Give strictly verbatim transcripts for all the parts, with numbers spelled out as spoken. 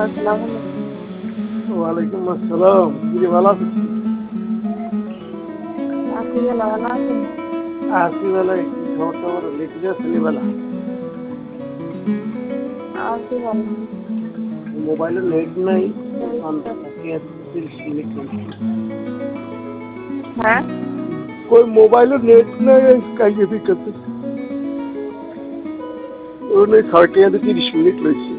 আসসালামু আলাইকুম। ওয়ালাইকুম আসসালাম। কি রে ভালো আছিস? আছি ভালো, ভালো আছেন? আছি বেলায় কি খবর টবর লিখলে ছেলে বেলা আছি ভালো। মোবাইলে নেট নাই এই তো। তিরিশ মিনিট হ্যাঁ? কই মোবাইলে নেট নাই কাইয়ে দিকতে ওনে ছয়টা থেকে তিরিশ মিনিট লইছে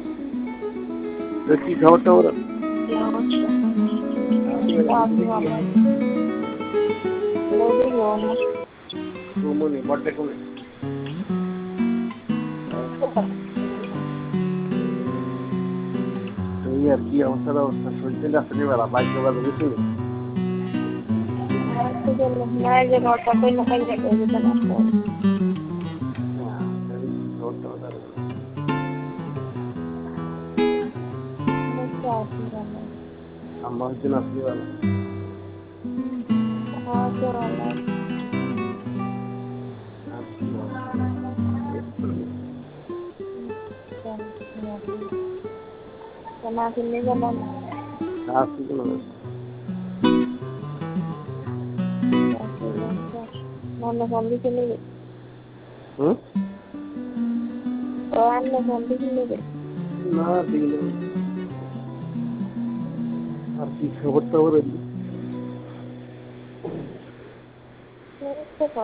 কি খবর টবর কি অবস্থা? আছি এই তো বেলা আছি ভালো। রেডি হন। ঘুমনি বড় কমে এই তো এই আর কি অবস্থা অবস্থা শুনতে আসলে বেলা বাইক বাজার গেছি আছি ভালো। না যে নটা কইলো কাল থেকে যেতে না আসতে। এই তো আছি ভালো। আমার দিন আসলে বেলা আছি ভালো। আর কি কেন কিনে গেলাম? আসি কোনো মনে ফোন দিতে নেবে? হুম ও আনলে ফোন দিতে নেবে? না দিন আর কি খবর টবর এই তো